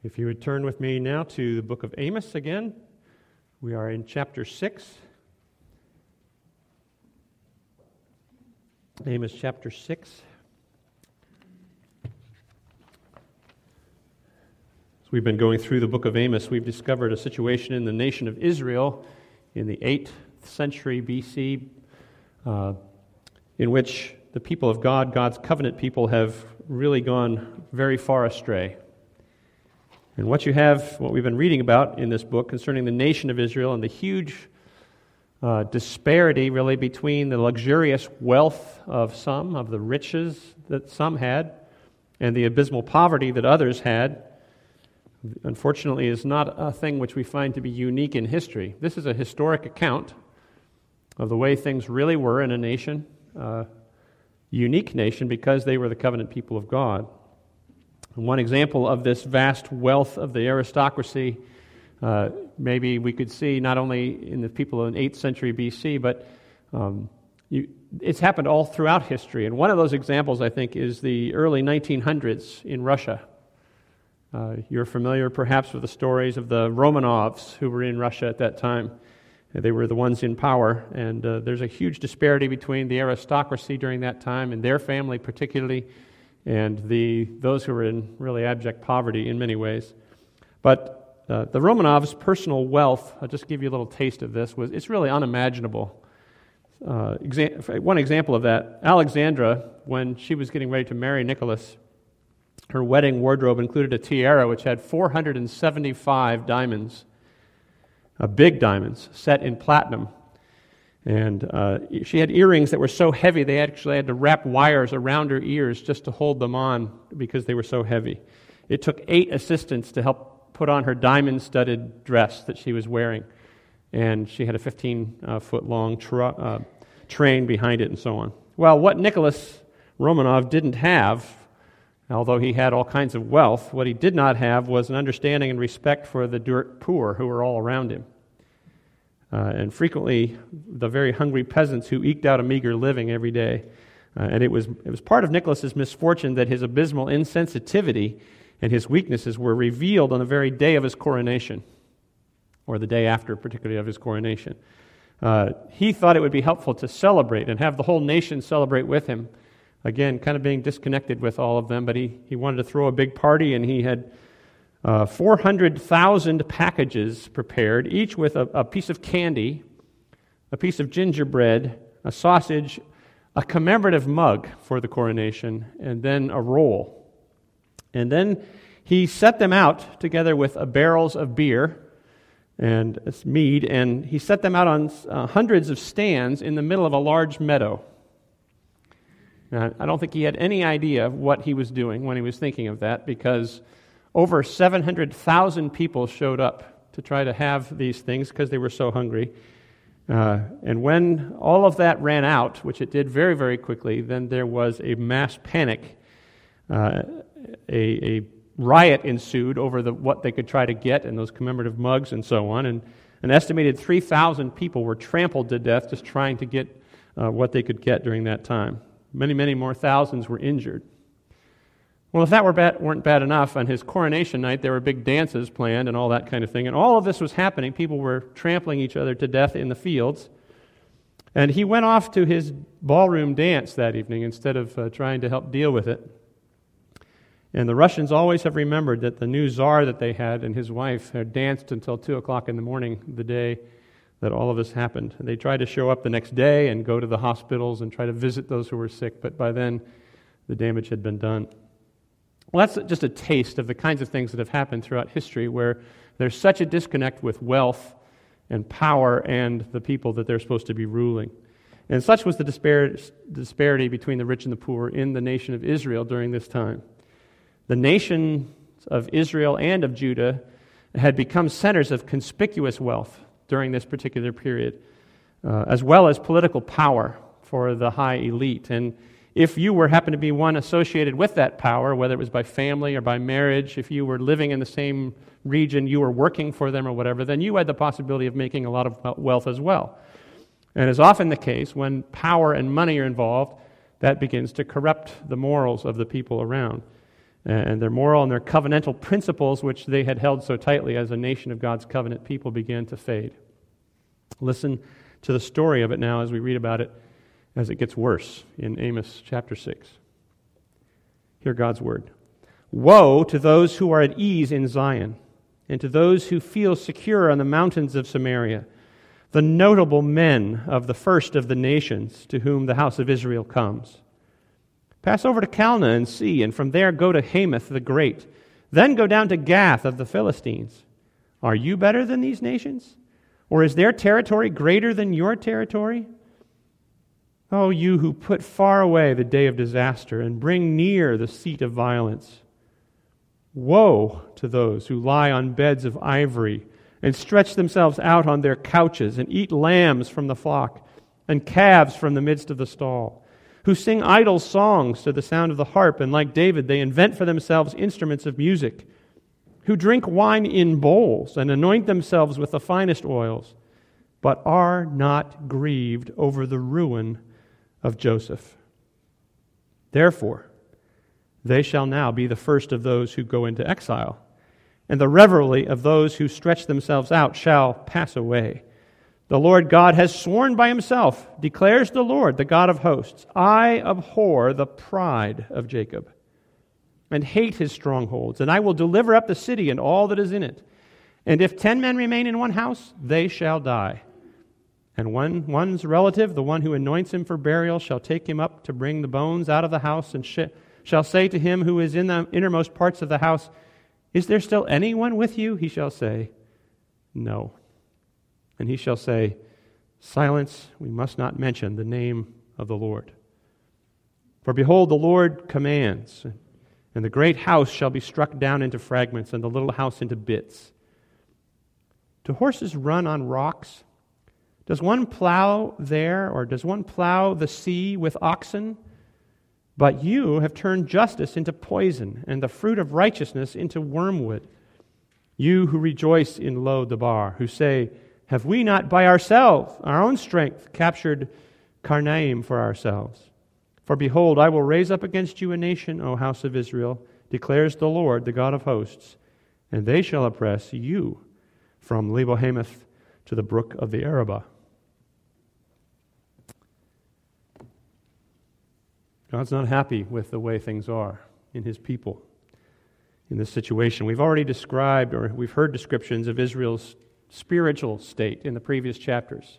If you would turn with me now to the book of Amos again. We are in chapter 6. Amos chapter 6. As we've been going through the book of Amos, we've discovered a situation in the nation of Israel in the 8th century BC in which the people of God, God's covenant people, have really gone very far astray. And what we've been reading about in this book concerning the nation of Israel and the huge disparity really between the luxurious wealth of some, of the riches that some had, and the abysmal poverty that others had, unfortunately is not a thing which we find to be unique in history. This is a historic account of the way things really were in a nation, unique nation, because they were the covenant people of God. And one example of this vast wealth of the aristocracy, maybe we could see not only in the people in 8th century BC, but it's happened all throughout history. And one of those examples, I think, is the early 1900s in Russia. You're familiar perhaps with the stories of the Romanovs who were in Russia at that time. They were the ones in power, and there's a huge disparity between the aristocracy during that time and their family particularly, and those who were in really abject poverty in many ways. But the Romanovs' personal wealth, I'll just give you a little taste of this, it's really unimaginable. One example of that, Alexandra, when she was getting ready to marry Nicholas, her wedding wardrobe included a tiara which had 475 diamonds, big diamonds, set in platinum. And she had earrings that were so heavy they actually had to wrap wires around her ears just to hold them on because they were so heavy. It took 8 assistants to help put on her diamond-studded dress that she was wearing. And she had a 15-foot-long train behind it and so on. Well, what Nicholas Romanov didn't have, although he had all kinds of wealth, what he did not have was an understanding and respect for the dirt poor who were all around him. And frequently the very hungry peasants who eked out a meager living every day. And it was part of Nicholas's misfortune that his abysmal insensitivity and his weaknesses were revealed on the very day of his coronation, or the day after, particularly, of his coronation. He thought it would be helpful to celebrate and have the whole nation celebrate with him. Again, kind of being disconnected with all of them, but he wanted to throw a big party, and he had 400,000 packages prepared, each with a piece of candy, a piece of gingerbread, a sausage, a commemorative mug for the coronation, and then a roll. And then he set them out together with barrels of beer and mead, and he set them out on hundreds of stands in the middle of a large meadow. Now, I don't think he had any idea of what he was doing when he was thinking of that, because over 700,000 people showed up to try to have these things because they were so hungry. And when all of that ran out, which it did very, very quickly, then there was a mass panic. A riot ensued over what they could try to get and those commemorative mugs and so on. And an estimated 3,000 people were trampled to death just trying to get what they could get during that time. Many, many more thousands were injured. Well, if that weren't bad enough, on his coronation night there were big dances planned and all that kind of thing. And all of this was happening. People were trampling each other to death in the fields. And he went off to his ballroom dance that evening instead of trying to help deal with it. And the Russians always have remembered that the new czar that they had and his wife had danced until 2 o'clock in the morning the day that all of this happened. They tried to show up the next day and go to the hospitals and try to visit those who were sick, but by then the damage had been done. Well, that's just a taste of the kinds of things that have happened throughout history where there's such a disconnect with wealth and power and the people that they're supposed to be ruling. And such was the disparity between the rich and the poor in the nation of Israel during this time. The nations of Israel and of Judah had become centers of conspicuous wealth during this particular period, as well as political power for the high elite. And if you happened to be one associated with that power, whether it was by family or by marriage, if you were living in the same region, you were working for them or whatever, then you had the possibility of making a lot of wealth as well. And as often the case, when power and money are involved, that begins to corrupt the morals of the people around. And their moral and their covenantal principles, which they had held so tightly as a nation of God's covenant people, began to fade. Listen to the story of it now as we read about it as it gets worse in Amos chapter 6. Hear God's word. Woe to those who are at ease in Zion, and to those who feel secure on the mountains of Samaria, the notable men of the first of the nations to whom the house of Israel comes. Pass over to Calneh and see, and from there go to Hamath the Great. Then go down to Gath of the Philistines. Are you better than these nations? Or is their territory greater than your territory? O you who put far away the day of disaster and bring near the seat of violence. Woe to those who lie on beds of ivory and stretch themselves out on their couches and eat lambs from the flock and calves from the midst of the stall, who sing idle songs to the sound of the harp, and like David, they invent for themselves instruments of music, who drink wine in bowls and anoint themselves with the finest oils, but are not grieved over the ruin of Joseph. Therefore, they shall now be the first of those who go into exile, and the revelry of those who stretch themselves out shall pass away. The Lord God has sworn by himself, declares the Lord, the God of hosts, I abhor the pride of Jacob and hate his strongholds, and I will deliver up the city and all that is in it. And if 10 men remain in one house, they shall die. And one's relative, the one who anoints him for burial, shall take him up to bring the bones out of the house, and shall say to him who is in the innermost parts of the house, Is there still anyone with you? He shall say, No. And he shall say, Silence, we must not mention the name of the Lord. For behold, the Lord commands, and the great house shall be struck down into fragments, and the little house into bits. Do horses run on rocks? Does one plow there, or does one plow the sea with oxen? But you have turned justice into poison, and the fruit of righteousness into wormwood. You who rejoice in Lo-debar, who say, Have we not by ourselves, our own strength, captured Karnaim for ourselves? For behold, I will raise up against you a nation, O house of Israel, declares the Lord, the God of hosts, and they shall oppress you from Lebo-Hamath to the brook of the Arabah. God's not happy with the way things are in his people in this situation. We've already described, or we've heard descriptions of Israel's spiritual state in the previous chapters.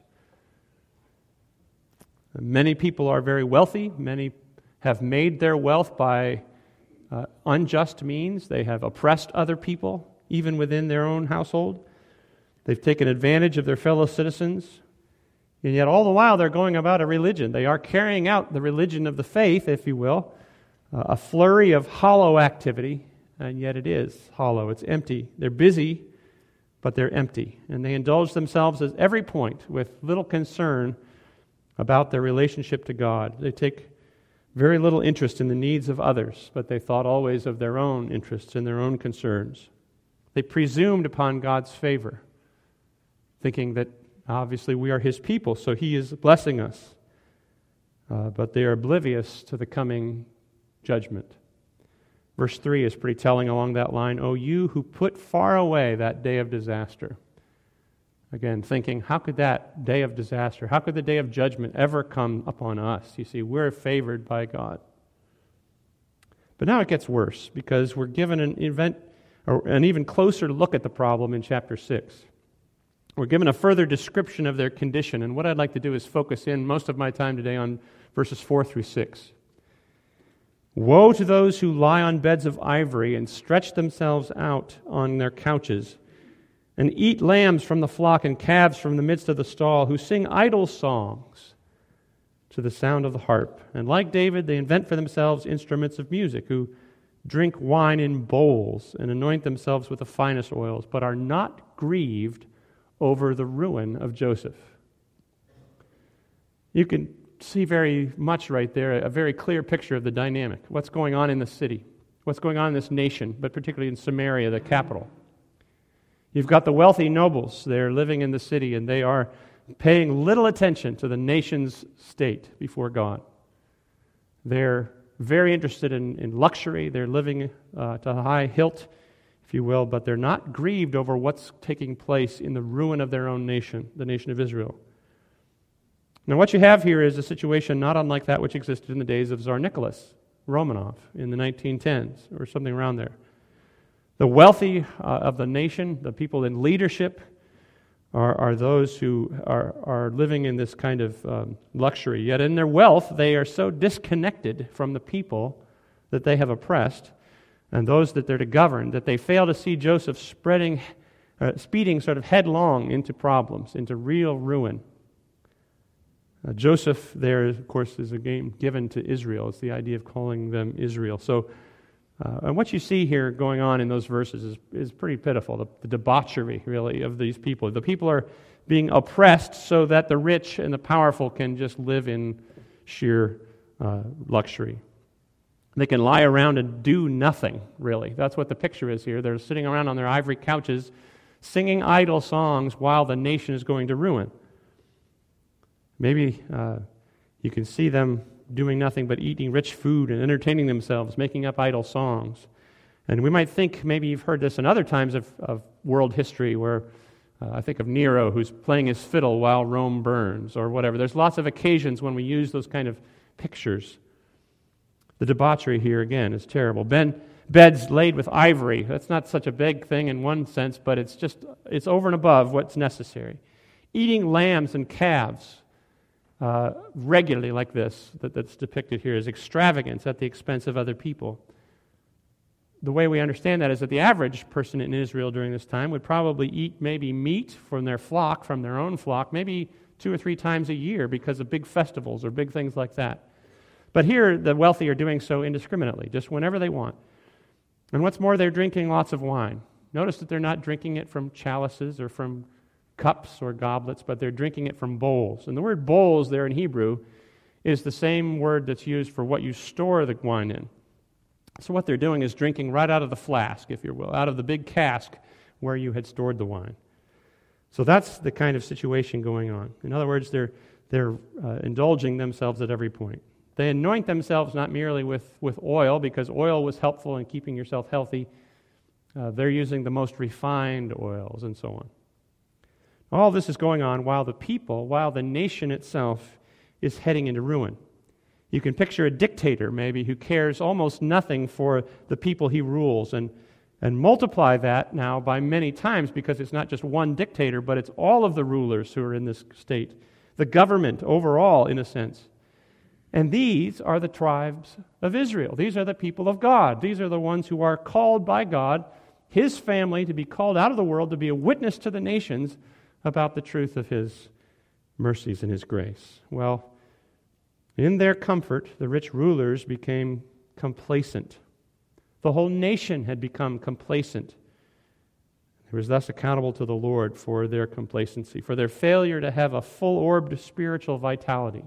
Many people are very wealthy. Many have made their wealth by unjust means. They have oppressed other people, even within their own household. They've taken advantage of their fellow citizens. And yet all the while they're going about a religion. They are carrying out the religion of the faith, if you will, a flurry of hollow activity, and yet it is hollow. It's empty. They're busy, but they're empty. And they indulge themselves at every point with little concern about their relationship to God. They take very little interest in the needs of others, but they thought always of their own interests and their own concerns. They presumed upon God's favor, thinking that obviously we are his people, so he is blessing us. But they are oblivious to the coming judgment. Verse 3 is pretty telling along that line. O you who put far away that day of disaster. Again, thinking, how could that day of disaster, how could the day of judgment ever come upon us? You see, we're favored by God. But now it gets worse, because we're given an even closer look at the problem in chapter 6. We're given a further description of their condition, and what I'd like to do is focus in most of my time today on verses 4 through 6. Woe to those who lie on beds of ivory and stretch themselves out on their couches, and eat lambs from the flock and calves from the midst of the stall, who sing idle songs to the sound of the harp. And like David, they invent for themselves instruments of music, who drink wine in bowls and anoint themselves with the finest oils, but are not grieved over the ruin of Joseph. You can see very much right there, a very clear picture of the dynamic. What's going on in the city? What's going on in this nation, but particularly in Samaria, the capital? You've got the wealthy nobles. They're living in the city, and they are paying little attention to the nation's state before God. They're very interested in luxury. They're living to a high hilt, if you will, but they're not grieved over what's taking place in the ruin of their own nation, the nation of Israel. Now, what you have here is a situation not unlike that which existed in the days of Tsar Nicholas Romanov in the 1910s, or something around there. The wealthy of the nation, the people in leadership, are those who are living in this kind of luxury. Yet in their wealth, they are so disconnected from the people that they have oppressed and those that they're to govern that they fail to see Joseph speeding sort of headlong into problems, into real ruin. Joseph there, of course, is a name given to Israel. It's the idea of calling them Israel. So, and what you see here going on in those verses is pretty pitiful, the debauchery, really, of these people. The people are being oppressed so that the rich and the powerful can just live in sheer luxury. They can lie around and do nothing, really. That's what the picture is here. They're sitting around on their ivory couches singing idle songs while the nation is going to ruin. Maybe you can see them doing nothing but eating rich food and entertaining themselves, making up idle songs. And we might think, maybe you've heard this in other times of world history, where I think of Nero, who's playing his fiddle while Rome burns, or whatever. There's lots of occasions when we use those kind of pictures. The debauchery here, again, is terrible. Beds laid with ivory. That's not such a big thing in one sense, but it's over and above what's necessary. Eating lambs and calves regularly like this, that's depicted here, is extravagance at the expense of other people. The way we understand that is that the average person in Israel during this time would probably eat maybe meat from their own flock, maybe 2 or 3 times a year because of big festivals or big things like that. But here, the wealthy are doing so indiscriminately, just whenever they want. And what's more, they're drinking lots of wine. Notice that they're not drinking it from chalices or from cups or goblets, but they're drinking it from bowls. And the word bowls there in Hebrew is the same word that's used for what you store the wine in. So what they're doing is drinking right out of the flask, if you will, out of the big cask where you had stored the wine. So that's the kind of situation going on. In other words, they're indulging themselves at every point. They anoint themselves not merely with oil, because oil was helpful in keeping yourself healthy. They're using the most refined oils and so on. All this is going on while the nation itself is heading into ruin. You can picture a dictator, maybe, who cares almost nothing for the people he rules, and multiply that now by many times, because it's not just one dictator, but it's all of the rulers who are in this state, the government overall, in a sense. And these are the tribes of Israel. These are the people of God. These are the ones who are called by God, His family, to be called out of the world, to be a witness to the nations about the truth of His mercies and His grace. Well, in their comfort, the rich rulers became complacent. The whole nation had become complacent. They were thus accountable to the Lord for their complacency, for their failure to have a full-orbed spiritual vitality.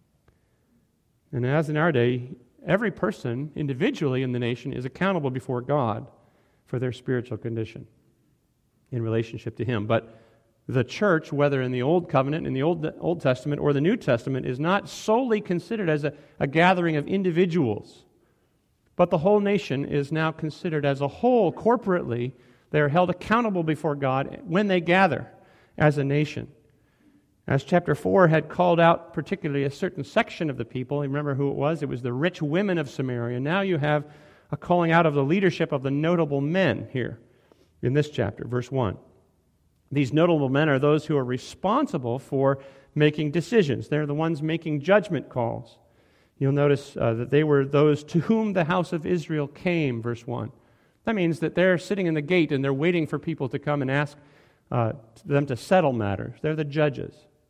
And as in our day, every person individually in the nation is accountable before God for their spiritual condition in relationship to Him. But the church, whether in the Old Covenant, in the Old Testament, or the New Testament, is not solely considered as a gathering of individuals, but the whole nation is now considered as a whole, corporately. They are held accountable before God when they gather as a nation. As chapter 4 had called out particularly a certain section of the people, remember who it was? It was the rich women of Samaria. Now you have a calling out of the leadership of the notable men here in this chapter, verse 1. These notable men are those who are responsible for making decisions. They're the ones making judgment calls. You'll notice that they were those to whom the house of Israel came, verse 1. That means that they're sitting in the gate and they're waiting for people to come and ask them to settle matters. They're the judges.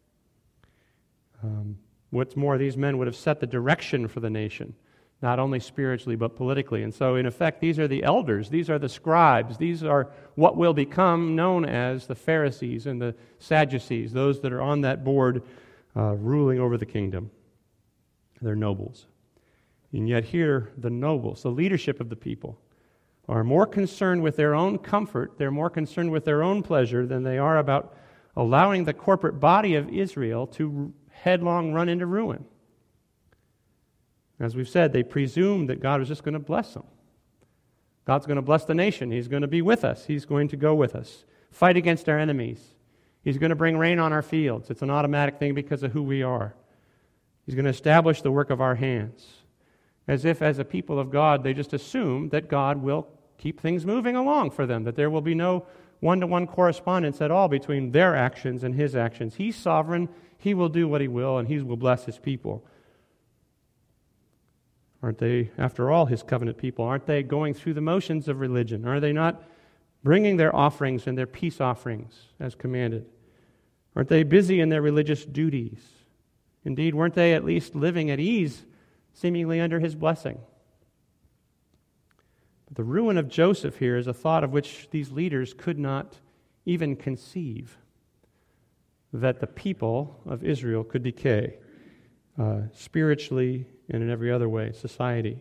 What's more, these men would have set the direction for the nation, not only spiritually but politically. And so, in effect, these are the elders, these are the scribes, these are what will become known as the Pharisees and the Sadducees, those that are on that board ruling over the kingdom. They're nobles. And yet here, the nobles, the leadership of the people, are more concerned with their own comfort, they're more concerned with their own pleasure than they are about allowing the corporate body of Israel to headlong run into ruin. As we've said, they presumed that God was just going to bless them. God's going to bless the nation. He's going to be with us. He's going to go with us. Fight against our enemies. He's going to bring rain on our fields. It's an automatic thing because of who we are. He's going to establish the work of our hands. As if, as a people of God, they just assume that God will keep things moving along for them, that there will be no one-to-one correspondence at all between their actions and His actions. He's sovereign. He will do what He will, and He will bless His people. Aren't they, after all, His covenant people? Aren't they going through the motions of religion? Are they not bringing their offerings and their peace offerings as commanded? Aren't they busy in their religious duties? Indeed, weren't they at least living at ease, seemingly under His blessing? But the ruin of Joseph here is a thought of which these leaders could not even conceive, that the people of Israel could decay spiritually and in every other way, society.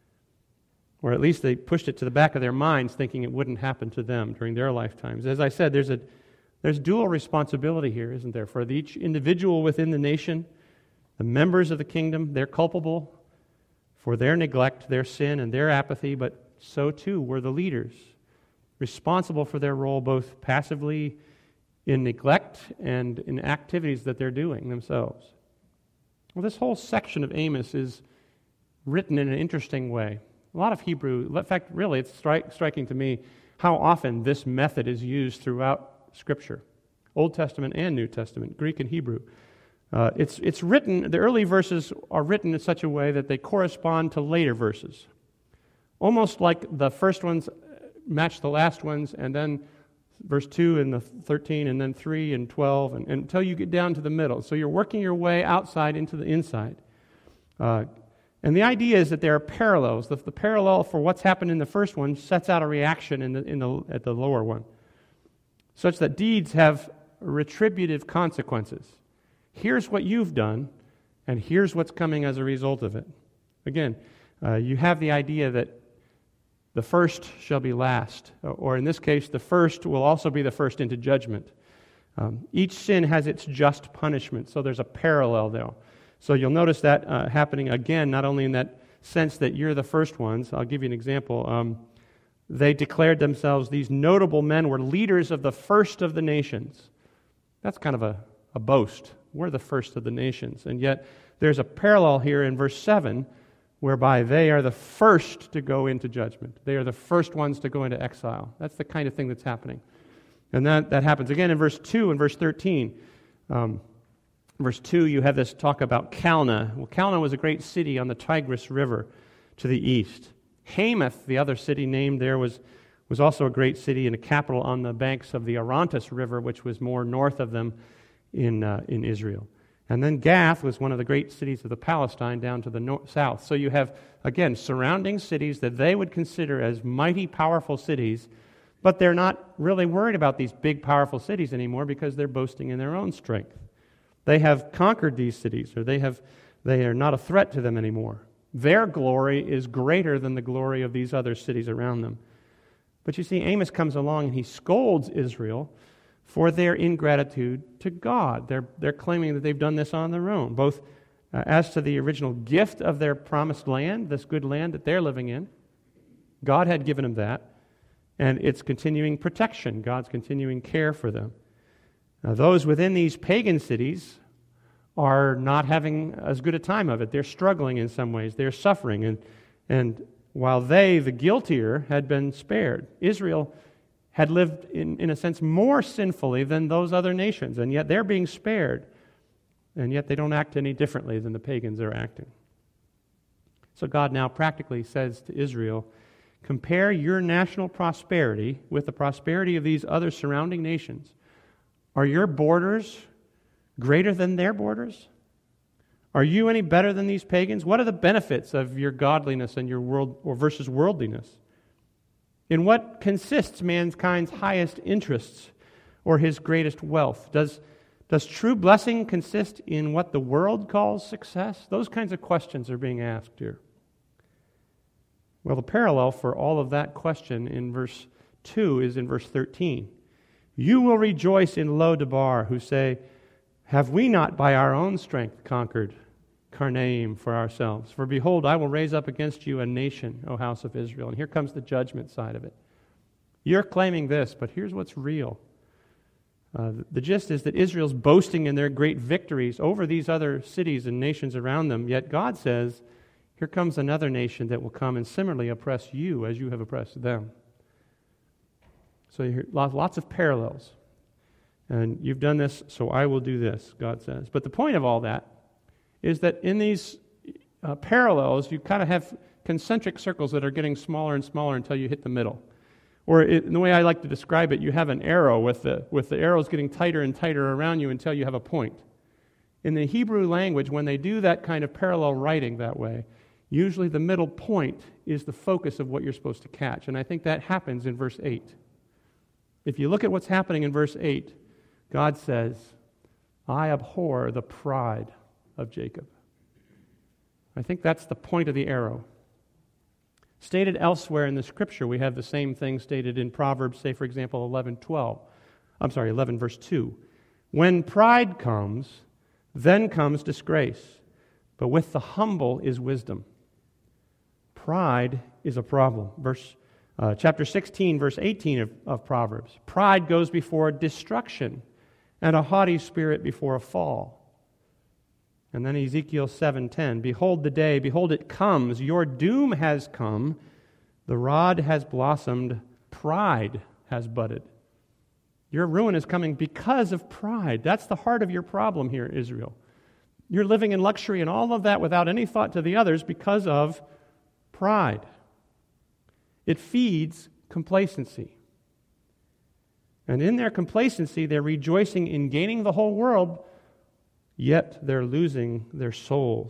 Or at least they pushed it to the back of their minds, thinking it wouldn't happen to them during their lifetimes. As I said, there's dual responsibility here, isn't there? For each individual within the nation, the members of the kingdom, they're culpable for their neglect, their sin, and their apathy, but so too were the leaders, responsible for their role both passively in neglect and in activities that they're doing themselves. Well, this whole section of Amos is written in an interesting way. A lot of Hebrew, in fact, really, it's striking to me how often this method is used throughout Scripture, Old Testament and New Testament, Greek and Hebrew. It's written, the early verses are written in such a way that they correspond to later verses. Almost like the first ones match the last ones, and then verse 2 and the 13, and then 3 and 12, and until you get down to the middle. So you're working your way outside into the inside. And the idea is that there are parallels. The parallel for what's happened in the first one sets out a reaction at the lower one, such that deeds have retributive consequences. Here's what you've done, and here's what's coming as a result of it. Again, you have the idea that the first shall be last, or in this case, the first will also be the first into judgment. Each sin has its just punishment, so there's a parallel there. So you'll notice that happening again, not only in that sense that you're the first ones. I'll give you an example. They declared themselves, these notable men were leaders of the first of the nations. That's kind of a boast. We're the first of the nations. And yet there's a parallel here in verse 7 whereby they are the first to go into judgment. They are the first ones to go into exile. That's the kind of thing that's happening. And that happens again in verse 2 and verse 13. Verse 2, you have this talk about Calneh. Well, Calneh was a great city on the Tigris River to the east. Hamath, the other city named there, was also a great city and a capital on the banks of the Orontes River, which was more north of them in Israel. And then Gath was one of the great cities of the Palestine down to the south. So you have, again, surrounding cities that they would consider as mighty, powerful cities, but they're not really worried about these big, powerful cities anymore because they're boasting in their own strength. They have conquered these cities, or they are not a threat to them anymore. Their glory is greater than the glory of these other cities around them. But you see, Amos comes along and he scolds Israel for their ingratitude to God. They're claiming that they've done this on their own, both as to the original gift of their promised land, this good land that they're living in. God had given them that, and its continuing protection, God's continuing care for them. Now, those within these pagan cities are not having as good a time of it. They're struggling in some ways. They're suffering. And while they, the guiltier, had been spared, Israel had lived, in a sense, more sinfully than those other nations, and yet they're being spared, and yet they don't act any differently than the pagans are acting. So God now practically says to Israel, compare your national prosperity with the prosperity of these other surrounding nations. Are your borders greater than their borders? Are you any better than these pagans? What are the benefits of your godliness and your world versus worldliness? In what consists mankind's highest interests or his greatest wealth? Does true blessing consist in what the world calls success? Those kinds of questions are being asked here. Well, the parallel for all of that question in verse 2 is in verse 13. You will rejoice in Lo-debar, who say, have we not by our own strength conquered Karnaim for ourselves. For behold, I will raise up against you a nation, O house of Israel. And here comes the judgment side of it. You're claiming this, but here's what's real. The gist is that Israel's boasting in their great victories over these other cities and nations around them, yet God says, here comes another nation that will come and similarly oppress you as you have oppressed them. So you hear lots of parallels. And you've done this, so I will do this, God says. But the point of all that is that in these parallels, you kind of have concentric circles that are getting smaller and smaller until you hit the middle. Or in the way I like to describe it, you have an arrow with the arrows getting tighter and tighter around you until you have a point. In the Hebrew language, when they do that kind of parallel writing that way, usually the middle point is the focus of what you're supposed to catch. And I think that happens in verse 8. If you look at what's happening in verse 8, God says, I abhor the pride of Jacob. I think that's the point of the arrow. Stated elsewhere in the Scripture, we have the same thing stated in Proverbs, say, for example, 11 verse 2. When pride comes, then comes disgrace, but with the humble is wisdom. Pride is a problem. Chapter 16, verse 18 of Proverbs. Pride goes before destruction, and a haughty spirit before a fall. And then Ezekiel 7:10, behold the day, behold it comes, your doom has come, the rod has blossomed, pride has budded. Your ruin is coming because of pride. That's the heart of your problem here, Israel. You're living in luxury and all of that without any thought to the others because of pride. It feeds complacency. And in their complacency, they're rejoicing in gaining the whole world, yet they're losing their souls.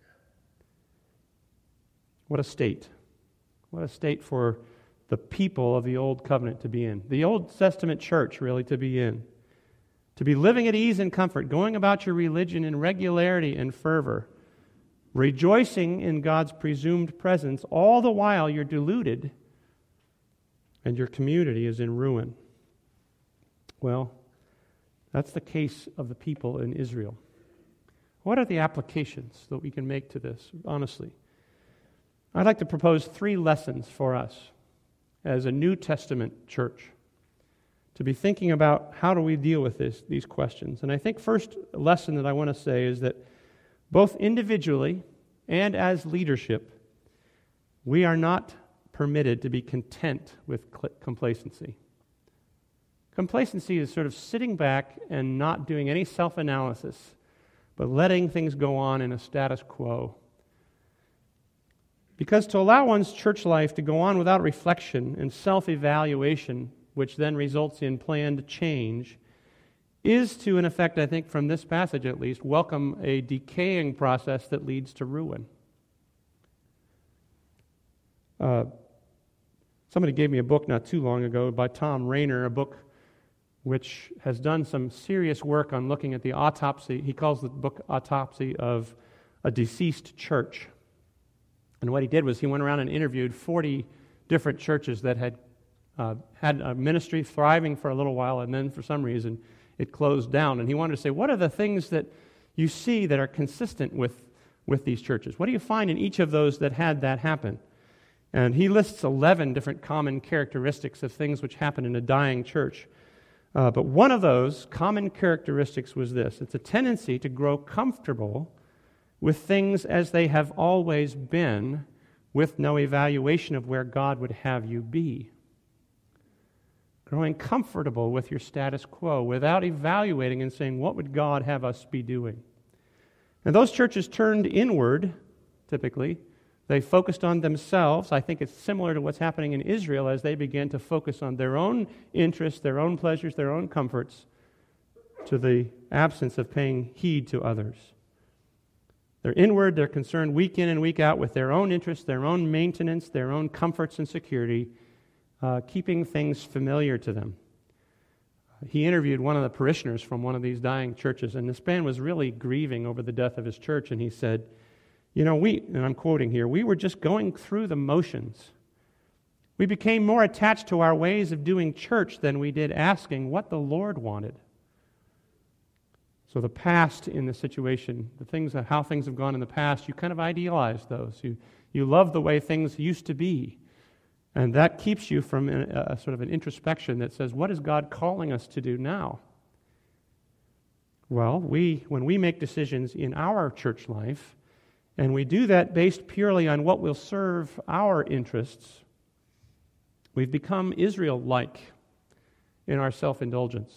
What a state. What a state for the people of the Old Covenant to be in. The Old Testament church, really, to be in. To be living at ease and comfort, going about your religion in regularity and fervor, rejoicing in God's presumed presence, all the while you're deluded and your community is in ruin. Well, that's the case of the people in Israel. What are the applications that we can make to this, honestly? I'd like to propose 3 lessons for us as a New Testament church to be thinking about how do we deal with these questions. And I think first lesson that I want to say is that both individually and as leadership, we are not permitted to be content with complacency. Complacency is sort of sitting back and not doing any self-analysis, but letting things go on in a status quo. Because to allow one's church life to go on without reflection and self-evaluation, which then results in planned change, is to, in effect, I think from this passage at least, welcome a decaying process that leads to ruin. Somebody gave me a book not too long ago by Tom Rainer, a book which has done some serious work on looking at the autopsy. He calls the book Autopsy of a Deceased Church. And what he did was he went around and interviewed 40 different churches that had had a ministry thriving for a little while, and then for some reason it closed down. And he wanted to say, what are the things that you see that are consistent with these churches? What do you find in each of those that had that happen? And he lists 11 different common characteristics of things which happen in a dying church. But one of those common characteristics was this. It's a tendency to grow comfortable with things as they have always been, with no evaluation of where God would have you be. Growing comfortable with your status quo without evaluating and saying, what would God have us be doing? And those churches turned inward, typically. They focused on themselves. I think it's similar to what's happening in Israel as they began to focus on their own interests, their own pleasures, their own comforts, to the absence of paying heed to others. They're inward, they're concerned week in and week out with their own interests, their own maintenance, their own comforts and security, keeping things familiar to them. He interviewed one of the parishioners from one of these dying churches, and this man was really grieving over the death of his church, and he said, and I'm quoting here, we were just going through the motions. We became more attached to our ways of doing church than we did asking what the Lord wanted. So the past in the situation, how things have gone in the past, you kind of idealize those. You love the way things used to be. And that keeps you from a sort of an introspection that says, what is God calling us to do now? Well, when we make decisions in our church life, and we do that based purely on what will serve our interests, we've become Israel-like in our self-indulgence.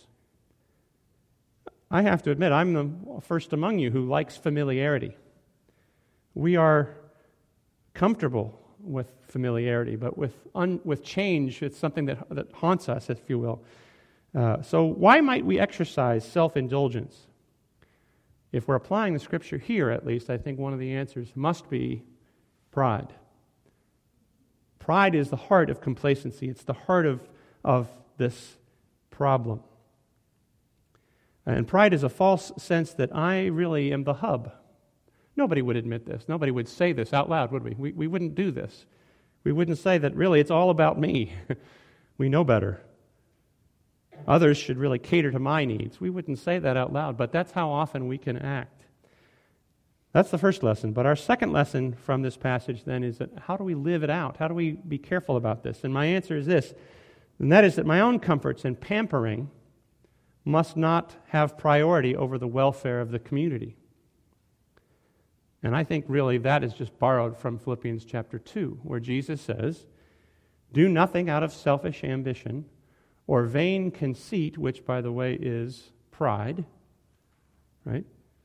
I have to admit, I'm the first among you who likes familiarity. We are comfortable with familiarity, but with change, it's something that haunts us, if you will. So why might we exercise self-indulgence? If we're applying the Scripture here, at least, I think one of the answers must be pride. Pride is the heart of complacency. It's the heart of this problem. And pride is a false sense that I really am the hub. Nobody would admit this. Nobody would say this out loud, would we? We wouldn't do this. We wouldn't say that really it's all about me. We know better. Others should really cater to my needs. We wouldn't say that out loud, but that's how often we can act. That's the first lesson. But our second lesson from this passage then is that how do we live it out? How do we be careful about this? And my answer is this, and that is that my own comforts and pampering must not have priority over the welfare of the community. And I think really that is just borrowed from Philippians chapter 2, where Jesus says, "Do nothing out of selfish ambition or vain conceit," which, by the way, is pride, right?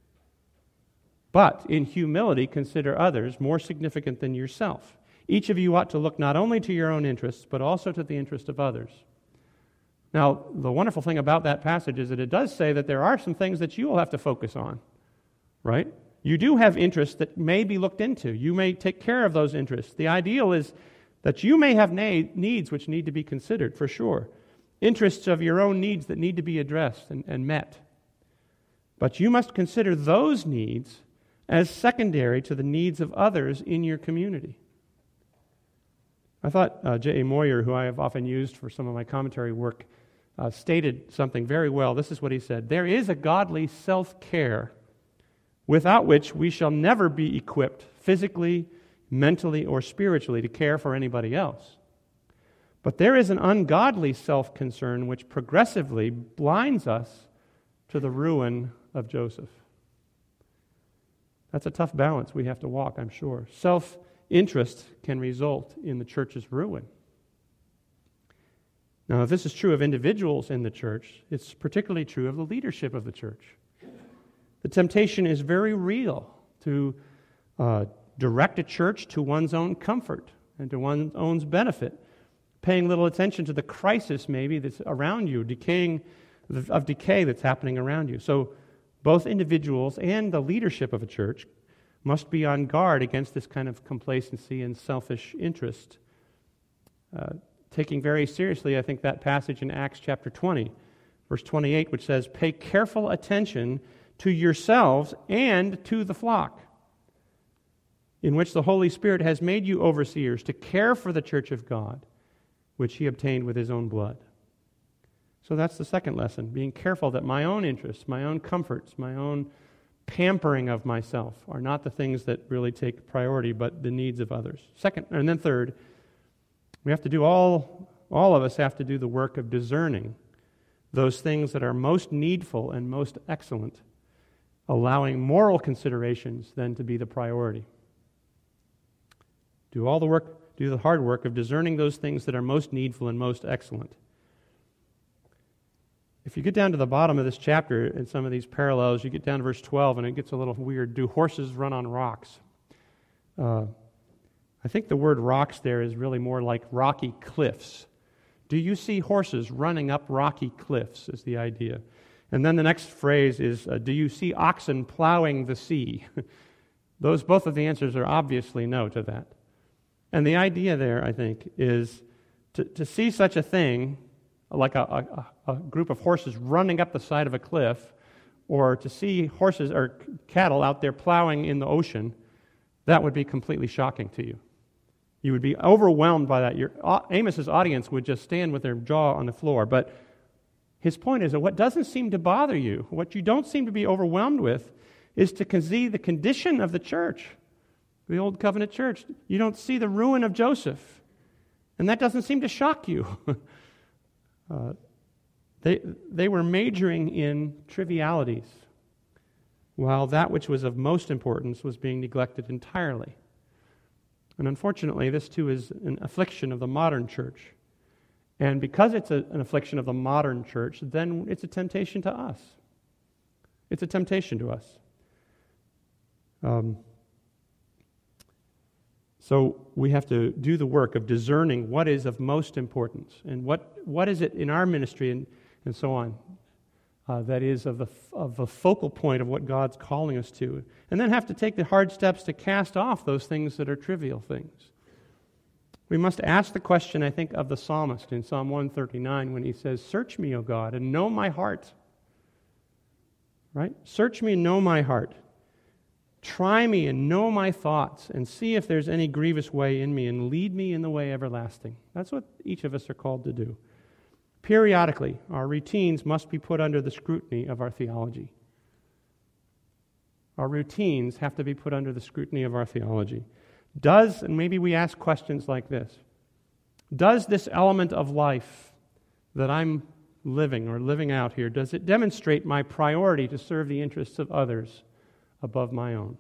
"But in humility consider others more significant than yourself. Each of you ought to look not only to your own interests, but also to the interest of others." Now, the wonderful thing about that passage is that it does say that there are some things that you will have to focus on, right? You do have interests that may be looked into. You may take care of those interests. The ideal is that you may have needs which need to be considered, for sure. Interests of your own needs that need to be addressed and met. But you must consider those needs as secondary to the needs of others in your community. I thought J.A. Moyer, who I have often used for some of my commentary work, stated something very well. This is what he said: "There is a godly self-care without which we shall never be equipped physically, mentally, or spiritually to care for anybody else. But there is an ungodly self-concern which progressively blinds us to the ruin of Joseph." That's a tough balance we have to walk, I'm sure. Self-interest can result in the church's ruin. Now, if this is true of individuals in the church, it's particularly true of the leadership of the church. The temptation is very real to direct a church to one's own comfort and to one's own benefit, paying little attention to the crisis maybe that's around you, decay that's happening around you. So both individuals and the leadership of a church must be on guard against this kind of complacency and selfish interest. Taking very seriously, I think, that passage in Acts chapter 20, verse 28, which says, "Pay careful attention to yourselves and to the flock, in which the Holy Spirit has made you overseers to care for the church of God, which He obtained with His own blood." So that's the second lesson, being careful that my own interests, my own comforts, my own pampering of myself are not the things that really take priority, but the needs of others. Second, and then third, we have to do all of us have to do the work of discerning those things that are most needful and most excellent, allowing moral considerations then to be the priority. Do the hard work of discerning those things that are most needful and most excellent. If you get down to the bottom of this chapter in some of these parallels, you get down to verse 12 and it gets a little weird. Do horses run on rocks? I think the word rocks there is really more like rocky cliffs. Do you see horses running up rocky cliffs is the idea. And then the next phrase is, do you see oxen plowing the sea? Both of the answers are obviously no to that. And the idea there, I think, is to see such a thing, like a group of horses running up the side of a cliff, or to see horses or cattle out there plowing in the ocean, that would be completely shocking to you. You would be overwhelmed by that. Amos's audience would just stand with their jaw on the floor. But His point is that what doesn't seem to bother you, what you don't seem to be overwhelmed with, is to see the condition of the church, the Old Covenant church. You don't see the ruin of Joseph, and that doesn't seem to shock you. They were majoring in trivialities, while that which was of most importance was being neglected entirely. And unfortunately, this too is an affliction of the modern church. And because it's an affliction of the modern church, then it's a temptation to us. It's a temptation to us. So we have to do the work of discerning what is of most importance and what is it in our ministry and so on that is of the focal point of what God's calling us to. And then have to take the hard steps to cast off those things that are trivial things. We must ask the question, I think, of the psalmist in Psalm 139 when he says, "Search me, O God, and know my heart." Right? Search me and know my heart. Try me and know my thoughts, and see if there's any grievous way in me, and lead me in the way everlasting. That's what each of us are called to do. Periodically, our routines must be put under the scrutiny of our theology. Our routines have to be put under the scrutiny of our theology. And maybe we ask questions like this, does this element of life that I'm living out here, does it demonstrate my priority to serve the interests of others above my own?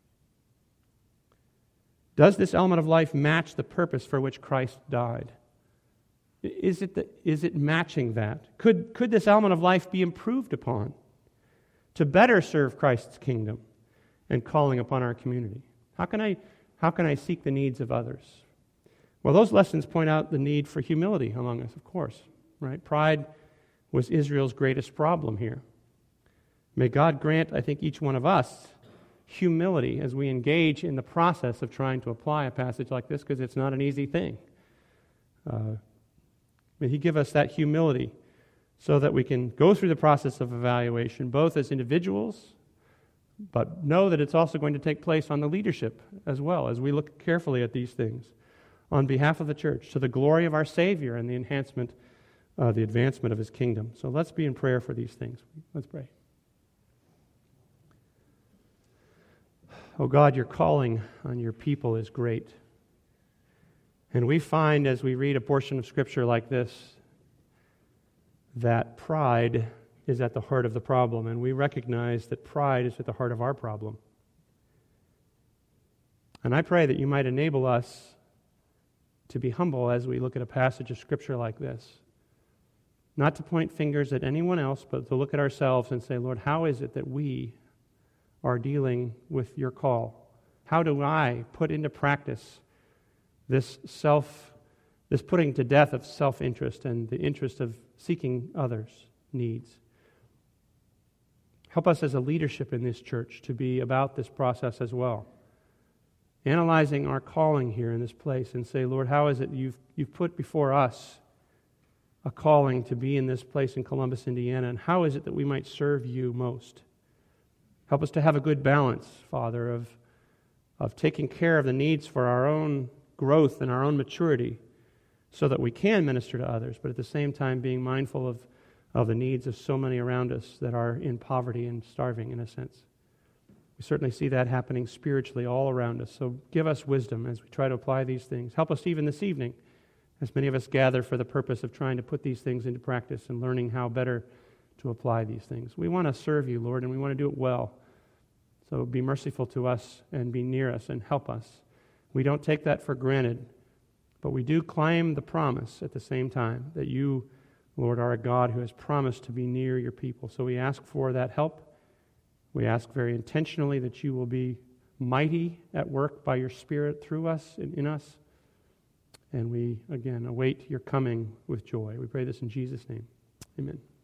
Does this element of life match the purpose for which Christ died? Is it matching that? Could this element of life be improved upon to better serve Christ's kingdom and calling upon our community? How can I seek the needs of others? Well, those lessons point out the need for humility among us, of course, right? Pride was Israel's greatest problem here. May God grant, I think, each one of us humility as we engage in the process of trying to apply a passage like this, because it's not an easy thing. May He give us that humility so that we can go through the process of evaluation, both as individuals, but know that it's also going to take place on the leadership as well, as we look carefully at these things on behalf of the church, to the glory of our Savior and the advancement of His kingdom. So let's be in prayer for these things. Let's pray. Oh God, your calling on your people is great. And we find as we read a portion of Scripture like this that pride is at the heart of the problem, and we recognize that pride is at the heart of our problem. And I pray that you might enable us to be humble as we look at a passage of Scripture like this. Not to point fingers at anyone else, but to look at ourselves and say, Lord, how is it that we are dealing with your call? How do I put into practice this putting to death of self-interest and the interest of seeking others' needs? Help us as a leadership in this church to be about this process as well. Analyzing our calling here in this place and say, Lord, how is it you've put before us a calling to be in this place in Columbus, Indiana, and how is it that we might serve you most? Help us to have a good balance, Father, of taking care of the needs for our own growth and our own maturity so that we can minister to others, but at the same time being mindful of the needs of so many around us that are in poverty and starving in a sense. We certainly see that happening spiritually all around us. So give us wisdom as we try to apply these things. Help us even this evening, as many of us gather for the purpose of trying to put these things into practice and learning how better to apply these things. We want to serve you, Lord, and we want to do it well. So be merciful to us and be near us and help us. We don't take that for granted, but we do claim the promise at the same time that you, Lord, are a God who has promised to be near your people. So we ask for that help. We ask very intentionally that you will be mighty at work by your Spirit through us and in us. And we, again, await your coming with joy. We pray this in Jesus' name. Amen.